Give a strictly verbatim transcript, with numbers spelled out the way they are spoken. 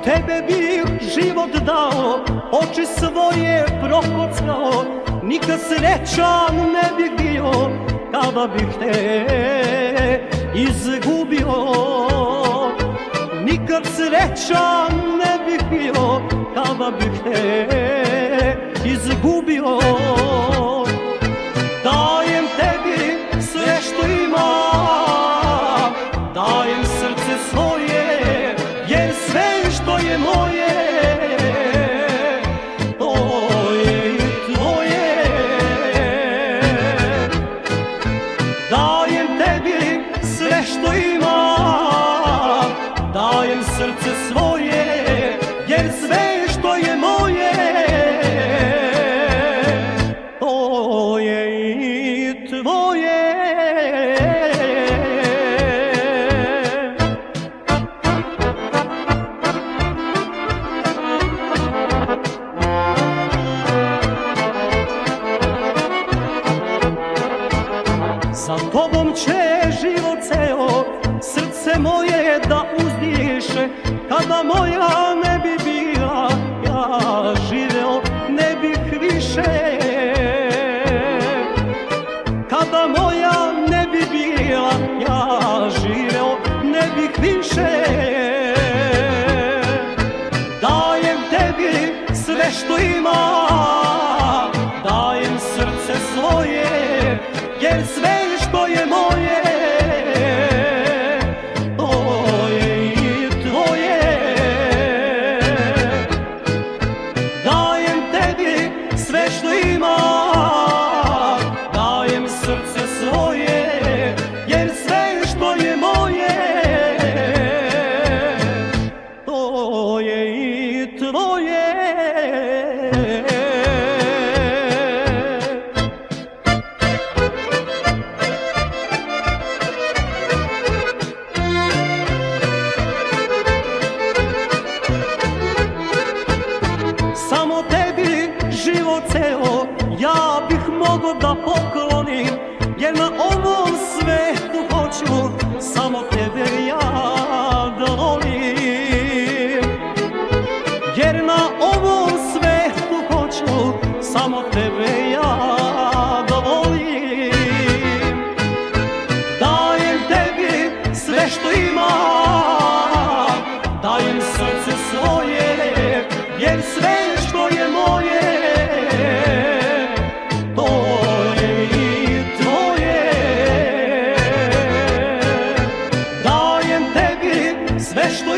tebe bih život dao, oči svoje prokockao, nikad srećan ne bih bio kada bih te izgubio. Nikad srećan ne bih bio kada bih te izgubio. Dajem tebi sve što imam, dajem srce svoje, jer sve što je moje, to je i tvoje. Dajem tebi sve što imam, dajem srce svoje, jer sve što je moje, to je i tvoje. Za tobom će život ceo, srce moje da uzdiše. Kada moja ne bi bila, ja živeo ne bih više. Kada moja ne bi bila, ja živeo ne bih više. Dajem tebi sve što imam, dajem srce svoje, jer sve što je moje, to je i tvoje. Dajem tebi sve što imam, dajem srce svoje, jer sve što je moje, to je i tvoje. Samo tebi život ceo ja bih mogo da poklonim, jer na ovom svetu hoću samo tebe ja da volim. Jer na ovom svetu hoću samo tebe ja da volim. Dajem tebi sve što imam, dajem srce svoje, jer sve što je moje, to je i tvoje. Dajem tebi sve što